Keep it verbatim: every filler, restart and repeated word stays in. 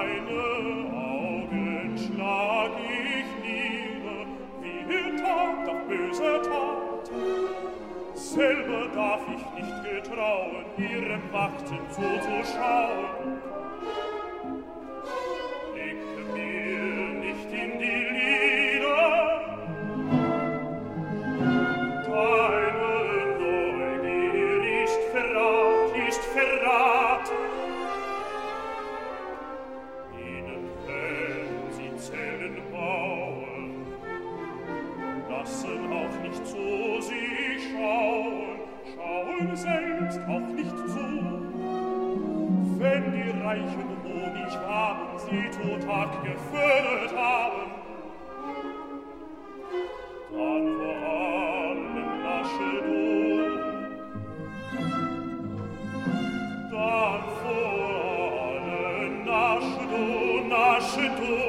Augen schlag ich nieder, wie Tat auf böse Tat. Selber darf ich nicht getrauen, ihrem Warten zuzuschauen. Blicke mir nicht in die Lieder, deine Neugier ist Verrat, ist Verrat. Ihnen können sie Zellen bauen, lassen auch nicht zu sich schauen, schauen selbst auch nicht zu. Wenn die reichen Honig haben, sie zu Tag gefördert haben, dann vor allem nasche du, dann vor allem nasche du, nasche du.